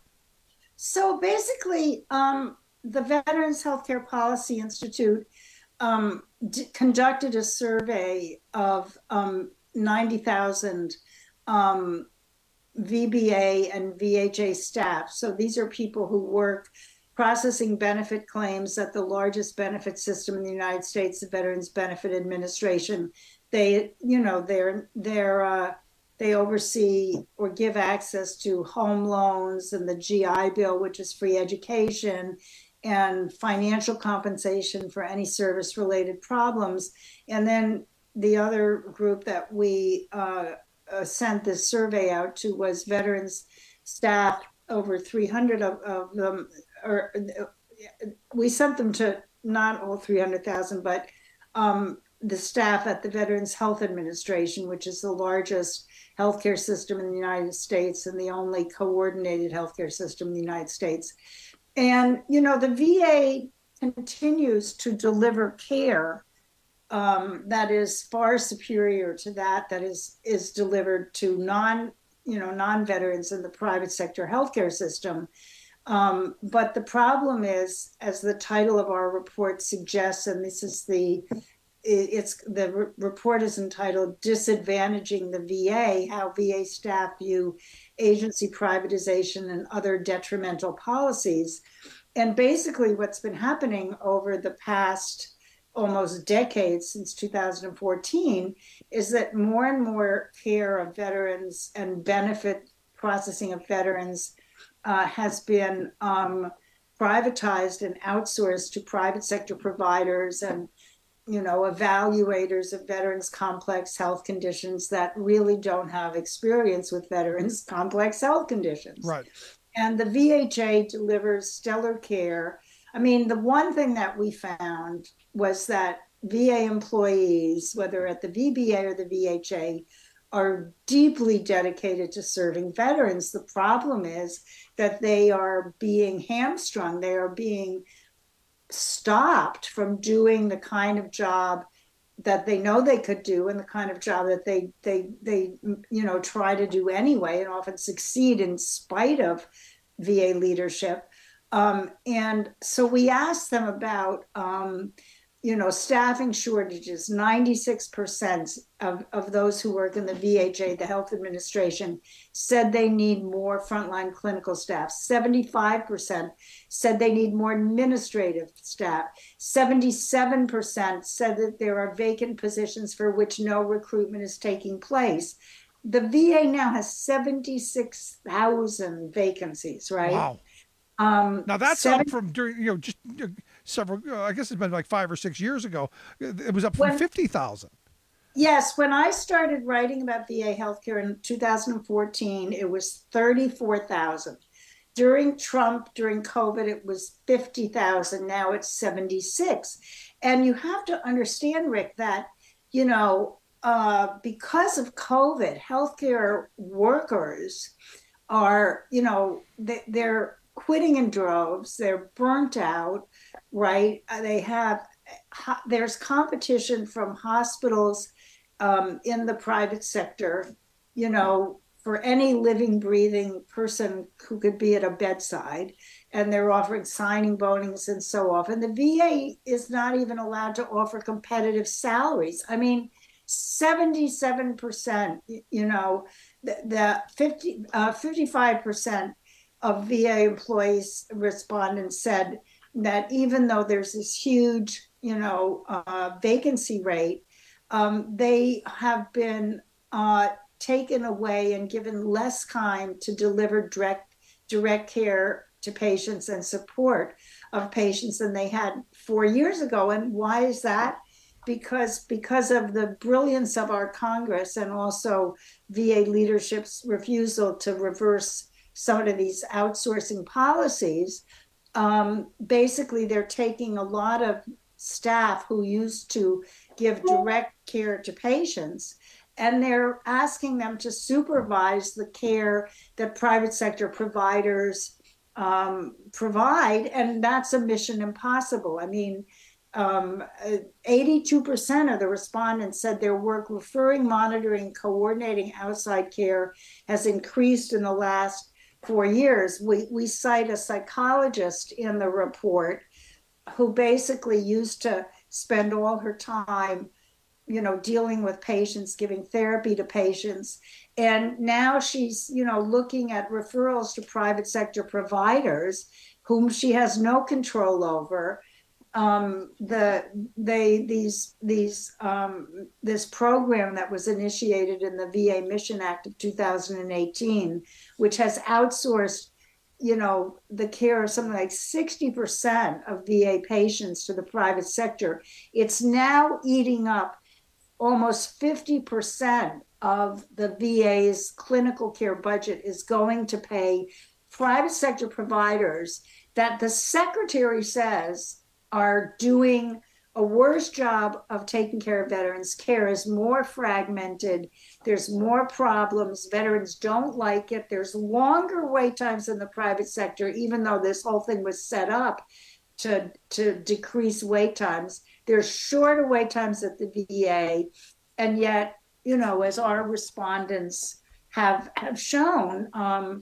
So basically, um, the Veterans Healthcare Policy Institute um, d- conducted a survey of um, ninety thousand um, V B A and V H A staff. So these are people who work processing benefit claims at the largest benefit system in the United States, the Veterans Benefit Administration. They, you know, they're they're uh, they oversee or give access to home loans and the G I Bill, which is free education, and financial compensation for any service-related problems. And then the other group that we uh, uh, sent this survey out to was veterans staff, over three hundred of, of them. Or we sent them to not all three hundred thousand, but um, the staff at the Veterans Health Administration, which is the largest healthcare system in the United States and the only coordinated healthcare system in the United States. And, you know, the V A continues to deliver care um, that is far superior to that that is is delivered to non, you know, non-veterans in the private sector healthcare system. Um, but the problem is, as the title of our report suggests, and this is the, it's the re- report is entitled "Disadvantaging the V A: How V A Staff View Agency Privatization and Other Detrimental Policies." And basically, what's been happening over the past almost decade, since two thousand fourteen, is that more and more care of veterans and benefit processing of veterans Uh, has been um, privatized and outsourced to private sector providers and, you know, evaluators of veterans' complex health conditions that really don't have experience with veterans' complex health conditions. Right. And the V H A delivers stellar care. I mean, the one thing that we found was that V A employees, whether at the V B A or the V H A, are deeply dedicated to serving veterans. The problem is that they are being hamstrung. They are being stopped from doing the kind of job that they know they could do and the kind of job that they, they, they, you know, try to do anyway and often succeed in spite of V A leadership. Um, and so we asked them about, um, you know, staffing shortages. ninety-six percent of, of those who work in the V H A, the Health Administration, said they need more frontline clinical staff. seventy-five percent said they need more administrative staff. seventy-seven percent said that there are vacant positions for which no recruitment is taking place. The V A now has seventy-six thousand vacancies, right? Wow. Um, now that's seven, up from during, you know, just uh, several, uh, I guess it's been like five or six years ago. It was up from fifty thousand. Yes. When I started writing about V A healthcare in two thousand fourteen, it was thirty-four thousand. During Trump, during COVID, it was fifty thousand. Now it's seventy-six. And you have to understand, Rick, that, you know, uh, because of COVID, healthcare workers are, you know, they, they're quitting in droves. They're burnt out, right? They have, there's competition from hospitals um, in the private sector, you know, for any living, breathing person who could be at a bedside, and they're offering signing bonus and so on. And the V A is not even allowed to offer competitive salaries. I mean, seventy-seven percent, you know, the, the fifty, uh, fifty-five percent of V A employees, respondents said that even though there's this huge, you know, uh, vacancy rate, um, they have been uh, taken away and given less time to deliver direct direct care to patients and support of patients than they had four years ago. And why is that? Because because of the brilliance of our Congress and also V A leadership's refusal to reverse some of these outsourcing policies. Um, basically, they're taking a lot of staff who used to give direct care to patients, and they're asking them to supervise the care that private sector providers um, provide, and that's a mission impossible. I mean, um, eighty-two percent of the respondents said their work referring, monitoring, coordinating outside care has increased in the last four years. We, we cite a psychologist in the report who basically used to spend all her time, you know, dealing with patients, giving therapy to patients. And now she's, you know, looking at referrals to private sector providers whom she has no control over. Um, the they these these um, this program that was initiated in the V A Mission Act of two thousand eighteen, which has outsourced, you know, the care of something like sixty percent of V A patients to the private sector. It's now eating up almost fifty percent of the V A's clinical care budget is going to pay private sector providers that the secretary says are doing a worse job of taking care of veterans. Care is more fragmented. There's more problems. Veterans don't like it. There's longer wait times in the private sector, even though this whole thing was set up to, to decrease wait times. There's shorter wait times at the V A. And yet, you know, as our respondents have, have shown, um,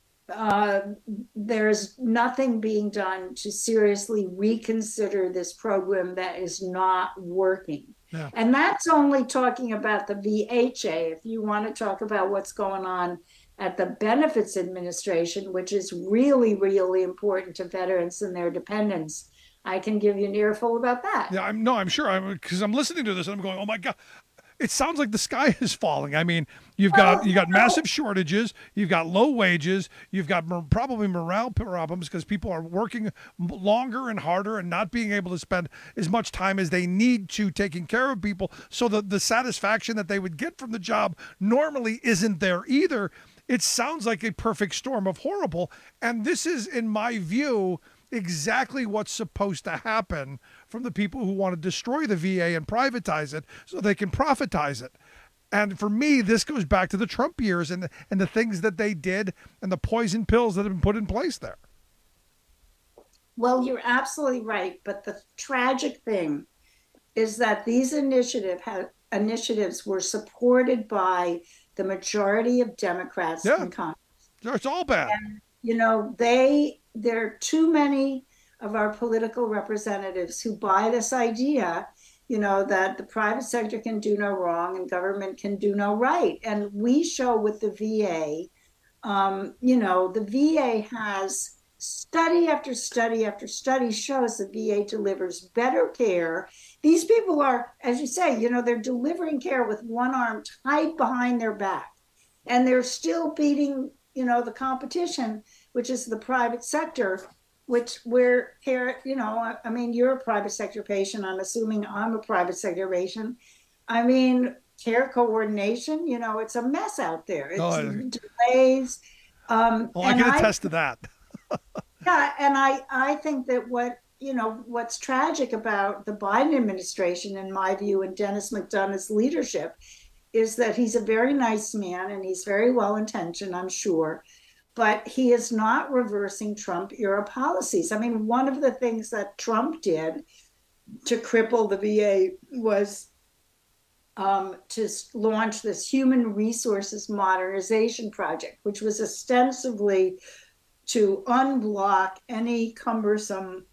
uh, there's nothing being done to seriously reconsider this program that is not working. Yeah. And that's only talking about the V H A. If you want to talk about what's going on at the Benefits Administration, which is really, really important to veterans and their dependents, I can give you an earful about that. Yeah, I'm no, I'm sure. I'm because I'm listening to this and I'm going, oh my God. It sounds like the sky is falling. I mean, you've got you got massive shortages, you've got low wages, you've got mor- probably morale problems because people are working longer and harder and not being able to spend as much time as they need to taking care of people. So the, the satisfaction that they would get from the job normally isn't there either. It sounds like a perfect storm of horrible. And this is, in my view, exactly what's supposed to happen from the people who want to destroy the V A and privatize it so they can profitize it. And for me, this goes back to the Trump years and the, and the things that they did and the poison pills that have been put in place there. Well, you're absolutely right. But the tragic thing is that these initiative ha- initiatives were supported by the majority of Democrats yeah. in Congress. It's all bad. And, you know, they there are too many of our political representatives who buy this idea, you know, that the private sector can do no wrong and government can do no right. And we show with the V A, um, you know, the V A has study after study after study shows the V A delivers better care. These people are, as you say, you know, they're delivering care with one arm tied behind their back. And they're still beating, you know, the competition, which is the private sector, which we're here, you know, I mean, you're a private sector patient. I'm assuming I'm a private sector patient. I mean, care coordination, you know, it's a mess out there. It's oh, delays. Um, well, I can attest I, to that. yeah, and I, I think that what, you know, what's tragic about the Biden administration, in my view, and Dennis McDonough's leadership, is that he's a very nice man and he's very well-intentioned, I'm sure, but he is not reversing Trump-era policies. I mean, one of the things that Trump did to cripple the V A was um, to s- launch this human resources modernization project, which was ostensibly to unblock any cumbersome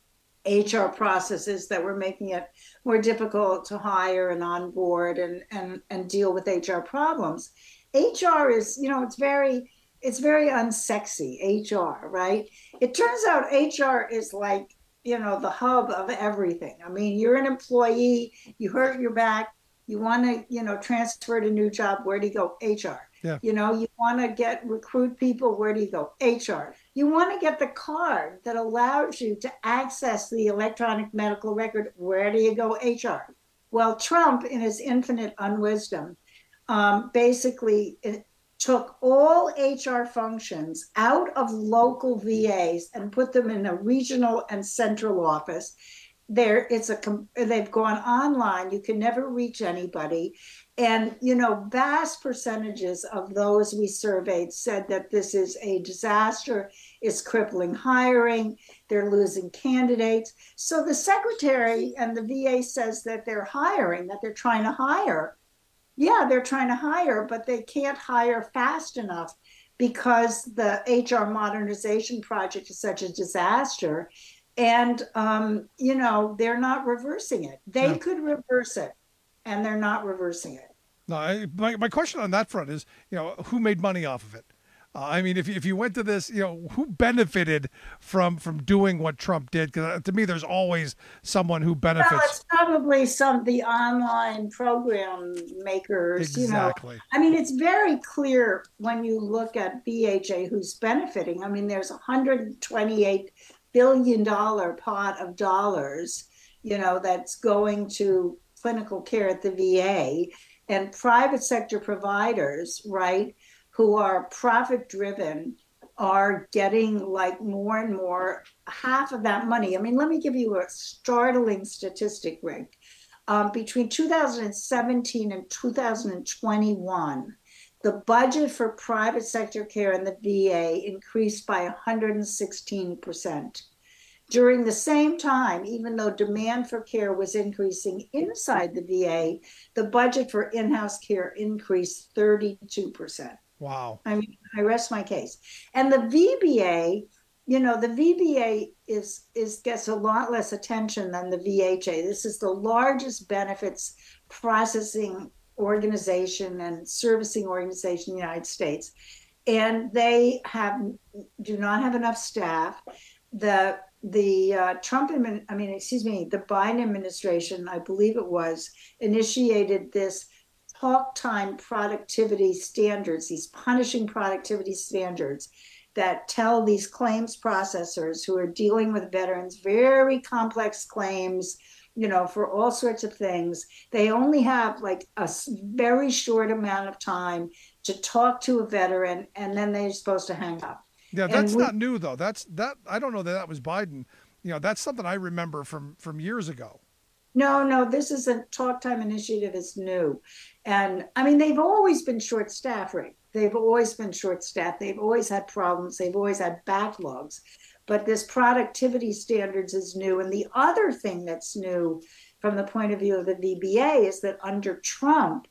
H R processes that were making it more difficult to hire and onboard and, and, and deal with H R problems. H R is, you know, it's very, it's very unsexy, H R, right? It turns out H R is like, you know, the hub of everything. I mean, you're an employee, you hurt your back, you want to, you know, transfer to a new job, where do you go? H R. Yeah. You know, you want to get recruit people, where do you go? H R. You want to get the card that allows you to access the electronic medical record, where do you go? H R. Well, Trump, in his infinite unwisdom, um, basically took all H R functions out of local V As and put them in a regional and central office. There, it's a they've gone online. You can never reach anybody, and you know, vast percentages of those we surveyed said that this is a disaster. It's crippling hiring. They're losing candidates. So the secretary and the V A says that they're hiring, that they're trying to hire. Yeah, they're trying to hire, but they can't hire fast enough because the H R modernization project is such a disaster. And, um, you know, they're not reversing it. They Yeah. could reverse it, and they're not reversing it. No, I, my, my question on that front is, you know, who made money off of it? Uh, I mean, if, if you went to this, you know, who benefited from from doing what Trump did? Because to me, there's always someone who benefits. Well, it's probably some the online program makers. Exactly. You know, I mean, it's very clear when you look at B H A who's benefiting. I mean, there's one hundred twenty-eight billion dollar pot of dollars, you know, that's going to clinical care at the V A, and private sector providers, right, who are profit driven, are getting like more and more, half of that money. I mean, let me give you a startling statistic, Rick. Um, between two thousand seventeen and two thousand twenty-one, the budget for private sector care in the V A increased by one hundred sixteen percent. During the same time, even though demand for care was increasing inside the V A, the budget for in-house care increased thirty-two percent. Wow. I mean, I rest my case. And the V B A, you know, the V B A is is gets a lot less attention than the V H A. This is the largest benefits processing organization and servicing organization in the United States. And they have do not have enough staff. The the uh, Trump, I mean, excuse me, the Biden administration, I believe it was, initiated this talk time productivity standards, these punishing productivity standards that tell these claims processors who are dealing with veterans very complex claims, you know, for all sorts of things. They only have like a very short amount of time to talk to a veteran, and then they're supposed to hang up. Yeah, that's we, not new though. That's that. I don't know that that was Biden. You know, that's something I remember from from years ago. No, no, this is a talk time initiative is new. And I mean, they've always been short staffed, right? They've always been short staffed. They've always had problems. They've always had backlogs. But this productivity standards is new. And the other thing that's new from the point of view of the V B A is that under Trump,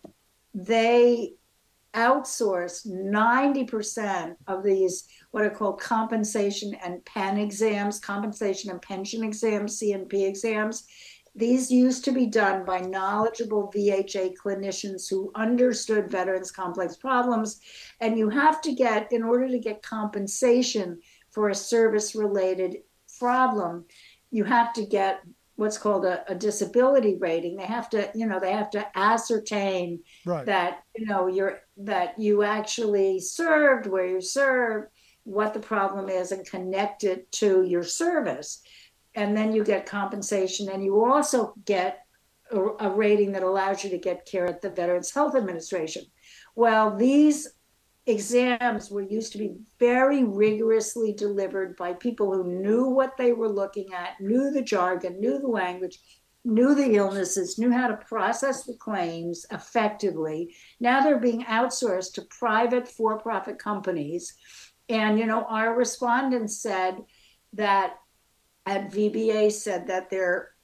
they outsourced ninety percent of these what are called compensation and pen exams, compensation and pension exams, C and P exams. These used to be done by knowledgeable V H A clinicians who understood veterans' complex problems. And you have to get, in order to get compensation for a service-related problem, you have to get what's called a, a disability rating. They have to, you know, they have to ascertain right. that, you know, you're that you actually served, where you served, what the problem is, and connect it to your service. And then you get compensation, and you also get a, a rating that allows you to get care at the Veterans Health Administration. Well, these exams were used to be very rigorously delivered by people who knew what they were looking at, knew the jargon, knew the language, knew the illnesses, knew how to process the claims effectively. Now they're being outsourced to private for-profit companies. And, you know, our respondents said that at V B A said that they're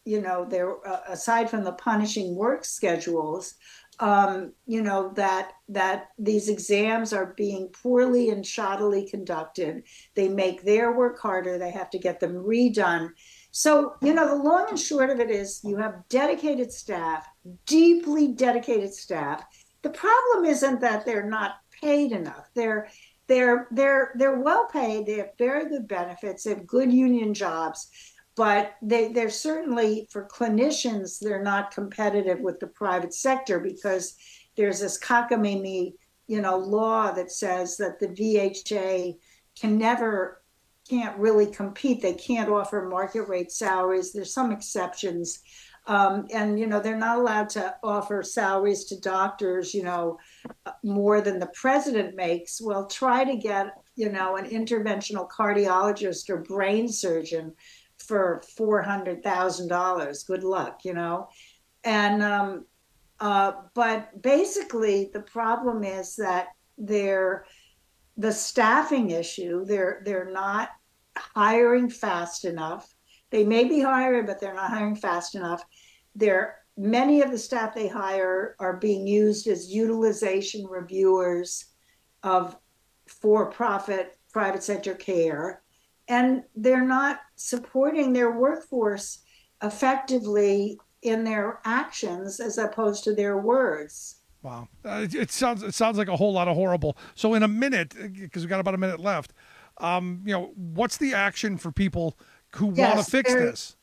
you know, there uh, aside from the punishing work schedules, um, you know, that that these exams are being poorly and shoddily conducted. They make their work harder. They have to get them redone. So, you know, the long and short of it is you have dedicated staff, deeply dedicated staff. The problem isn't that they're not paid enough. They're they're they're they're well paid. They have very good benefits. They have good union jobs. But they, they're certainly, for clinicians, they're not competitive with the private sector because there's this cockamamie, you know, law that says that the V H A can never, can't really compete. They can't offer market rate salaries. There's some exceptions. Um, and, you know, they're not allowed to offer salaries to doctors, you know, more than the president makes. Well, try to get, you know, an interventional cardiologist or brain surgeon for four hundred thousand dollars. Good luck, you know? And, um, uh, but basically the problem is that they're, the staffing issue, they're, they're not hiring fast enough. They may be hiring, but they're not hiring fast enough. They're, many of the staff they hire are being used as utilization reviewers of for-profit private sector care. And they're not supporting their workforce effectively in their actions as opposed to their words. Wow. Uh, it, it sounds it sounds like a whole lot of horrible. So in a minute, because we've got about a minute left, um, you know, what's the action for people who Yes, want to fix there- this?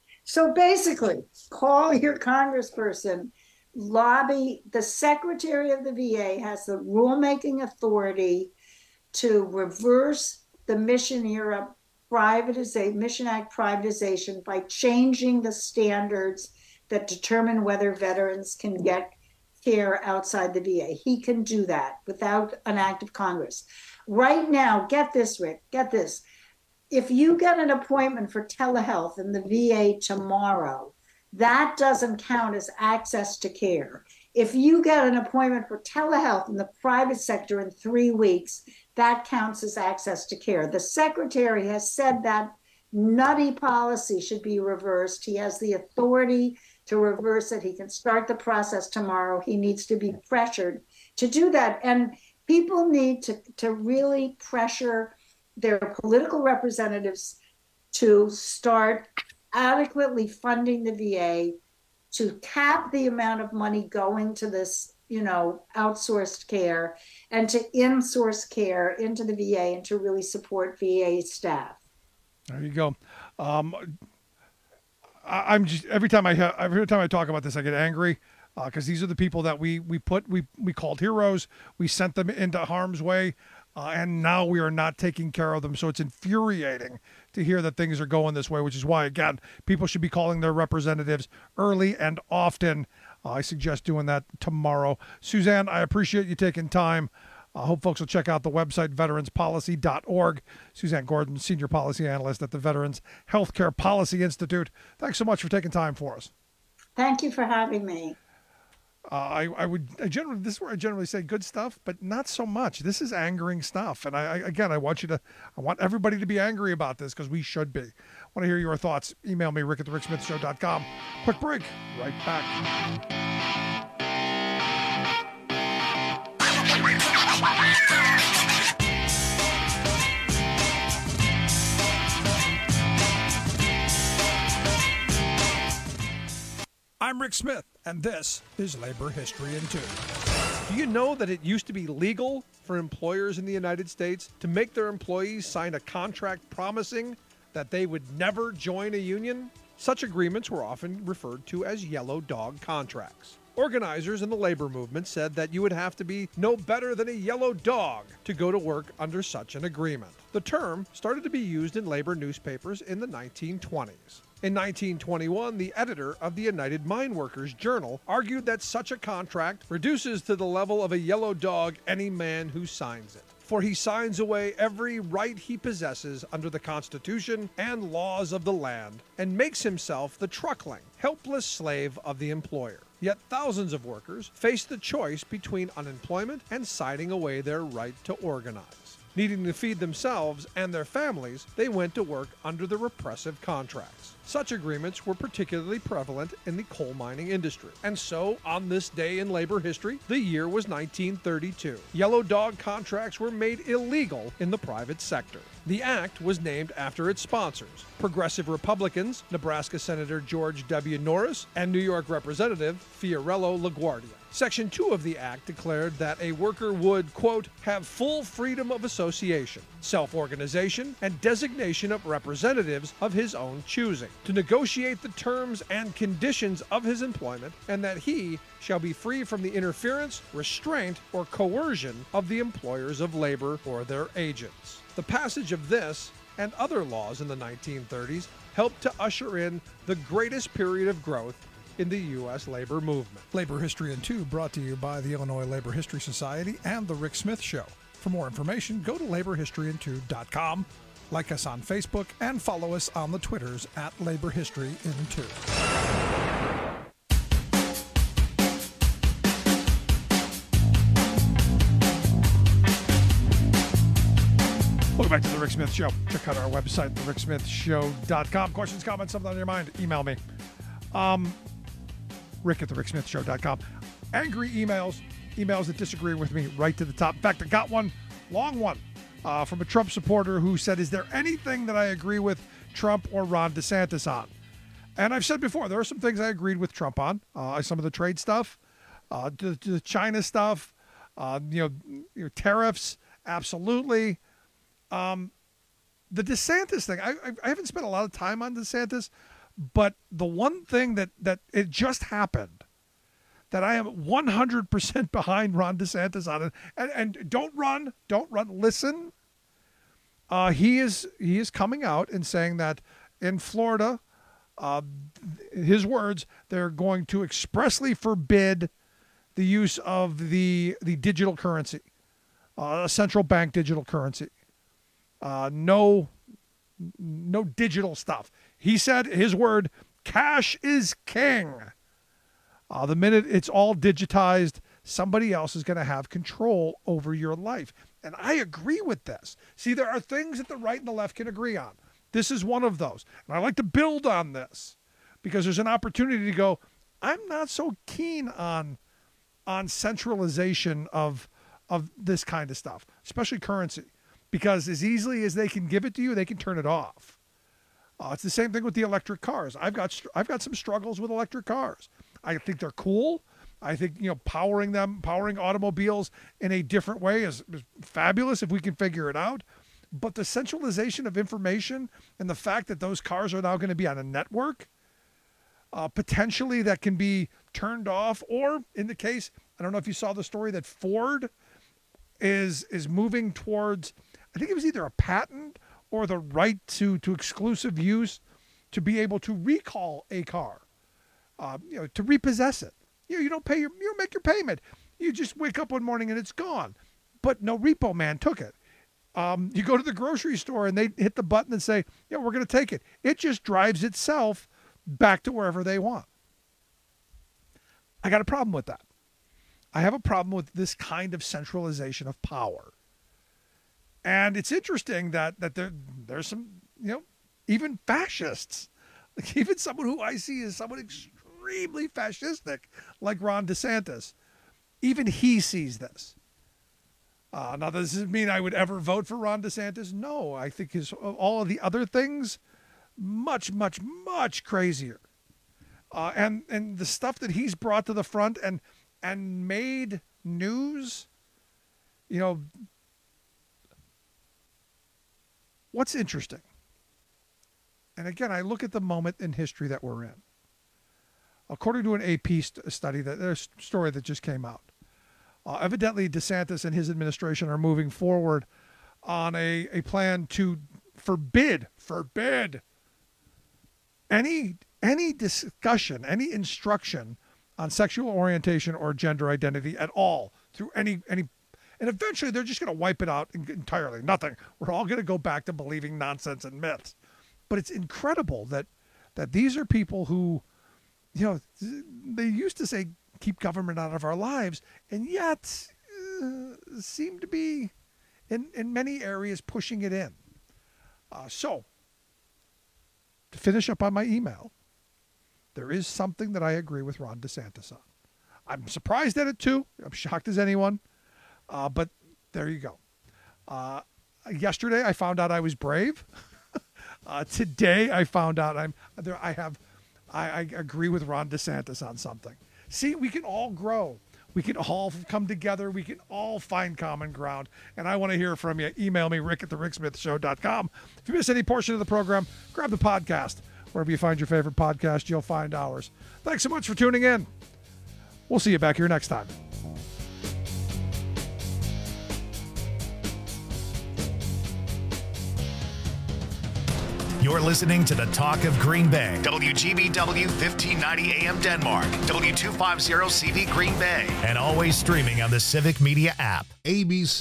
So basically, call your congressperson, lobby. The secretary of the V A has the rulemaking authority to reverse the Mission Era privatization, Mission Act privatization by changing the standards that determine whether veterans can get care outside the V A. He can do that without an act of Congress. Right now, get this, Rick, get this. If you get an appointment for telehealth in the V A tomorrow, that doesn't count as access to care. If you get an appointment for telehealth in the private sector in three weeks, that counts as access to care. The secretary has said that nutty policy should be reversed. He has the authority to reverse it. He can start the process tomorrow. He needs to be pressured to do that. And people need to, to really pressure their political representatives to start adequately funding the V A, to cap the amount of money going to this, you know, outsourced care, and to insource care into the V A and to really support V A staff. There you go. Um, I, I'm just every time I ha- every time I talk about this, I get angry because uh, these are the people that we we put we we called heroes. We sent them into harm's way. Uh, and now we are not taking care of them. So it's infuriating to hear that things are going this way, which is why, again, people should be calling their representatives early and often. Uh, I suggest doing that tomorrow. Suzanne, I appreciate you taking time. I uh, hope folks will check out the website, veterans policy dot org. Suzanne Gordon, Senior Policy Analyst at the Veterans Healthcare Policy Institute. Thanks so much for taking time for us. Thank you for having me. Uh, I, I would I generally this is where I generally say good stuff, but not so much. This is angering stuff, and I, I again I want you to I want everybody to be angry about this because we should be. I want to hear your thoughts. Email me rick at the rick smith show dot com. Quick break. Right back. I'm Rick Smith, and this is Labor History in Two. Do you know that it used to be legal for employers in the United States to make their employees sign a contract promising that they would never join a union? Such agreements were often referred to as yellow dog contracts. Organizers in the labor movement said that you would have to be no better than a yellow dog to go to work under such an agreement. The term started to be used in labor newspapers in the nineteen twenties. In nineteen twenty-one, the editor of the United Mine Workers Journal argued that such a contract reduces to the level of a yellow dog any man who signs it. For he signs away every right he possesses under the Constitution and laws of the land, and makes himself the truckling, helpless slave of the employer. Yet thousands of workers face the choice between unemployment and signing away their right to organize. Needing to feed themselves and their families, they went to work under the repressive contracts. Such agreements were particularly prevalent in the coal mining industry. And so, on this day in labor history, the year was nineteen thirty-two. Yellow dog contracts were made illegal in the private sector. The act was named after its sponsors, Progressive Republicans, Nebraska Senator George W. Norris, and New York Representative Fiorello LaGuardia. Section two of the act declared that a worker would, quote, have full freedom of association, self-organization, and designation of representatives of his own choosing, to negotiate the terms and conditions of his employment, and that he shall be free from the interference, restraint, or coercion of the employers of labor or their agents. The passage of this and other laws in the nineteen thirties helped to usher in the greatest period of growth in the U S labor movement. Labor History in two brought to you by the Illinois Labor History Society and The Rick Smith Show. For more information, go to labor history in two dot com, like us on Facebook, and follow us on the Twitters at Labor History in two. Welcome back to The Rick Smith Show. Check out our website, the rick smith show dot com. Questions, comments, something on your mind, email me. Um, Rick at the rick smith show dot com. Angry emails, emails that disagree with me, right to the top. In fact, I got one, long one, uh, from a Trump supporter who said, is there anything that I agree with Trump or Ron DeSantis on? And I've said before, there are some things I agreed with Trump on. Uh, some of the trade stuff, uh, the, the China stuff, uh, you know, you know, tariffs, absolutely. Um, the DeSantis thing, I, I haven't spent a lot of time on DeSantis, but the one thing that, that it just happened that I am one hundred percent behind Ron DeSantis on it, and, and don't run, don't run, listen. Uh, he is he is coming out and saying that in Florida, uh, his words, they're going to expressly forbid the use of the the digital currency, uh, a central bank digital currency. Uh, no, no digital stuff. He said, his word, cash is king. Uh, the minute it's all digitized, somebody else is going to have control over your life. And I agree with this. See, there are things that the right and the left can agree on. This is one of those. And I like to build on this because there's an opportunity to go, I'm not so keen on, on centralization of, of this kind of stuff, especially currency, because as easily as they can give it to you, they can turn it off. Uh, it's the same thing with the electric cars. I've got I've got some struggles with electric cars. I think they're cool. I think, you know, powering them, powering automobiles in a different way is, is fabulous if we can figure it out. But the centralization of information and the fact that those cars are now going to be on a network, uh, potentially that can be turned off, or in the case, I don't know if you saw the story that Ford is is moving towards, I think it was either a patent or the right to, to exclusive use to be able to recall a car, uh, you know, to repossess it. You know, you don't pay your, you don't make your payment. You just wake up one morning and it's gone. But no repo man took it. Um, you go to the grocery store and they hit the button and say, yeah, we're going to take it. It just drives itself back to wherever they want. I got a problem with that. I have a problem with this kind of centralization of power. And it's interesting that that there there's some, you know, even fascists, like even someone who I see as someone extremely fascistic, like Ron DeSantis, even he sees this. Uh, now, does this mean I would ever vote for Ron DeSantis? No, I think his all of the other things, much, much, much crazier. Uh, and and the stuff that he's brought to the front and and made news, you know. What's interesting, and again, I look at the moment in history that we're in. According to an A P st- study, that a story that just came out, uh, evidently DeSantis and his administration are moving forward on a, a plan to forbid, forbid any any discussion, any instruction on sexual orientation or gender identity at all through any any. And eventually they're just going to wipe it out entirely. Nothing. We're all going to go back to believing nonsense and myths. But it's incredible that that these are people who, you know, they used to say keep government out of our lives, and yet uh, seem to be in, in many areas pushing it in. Uh, so to finish up on my email, there is something that I agree with Ron DeSantis on. I'm surprised at it too. I'm shocked as anyone. Uh, but there you go. Uh, yesterday I found out I was brave. uh, today I found out I'm there. I have, I, I agree with Ron DeSantis on something. See, we can all grow. We can all come together. We can all find common ground. And I want to hear from you. Email me, rick at the rick smith show dot com. If you miss any portion of the program, grab the podcast. Wherever you find your favorite podcast, you'll find ours. Thanks so much for tuning in. We'll see you back here next time. You're listening to the Talk of Green Bay. W G B W fifteen ninety A M Denmark. W two fifty C V Green Bay. And always streaming on the Civic Media app. A B C